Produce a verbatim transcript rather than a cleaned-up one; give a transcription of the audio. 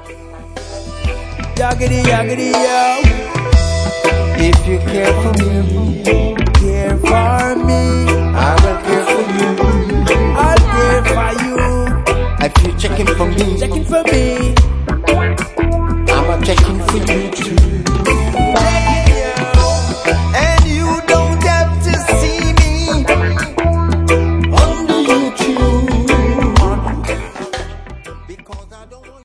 Yoggity, yoggity, yo. If you care for me, care for me, I will care for you. I'll care for you. If you checking for me, checking for me, I'm a checking for you.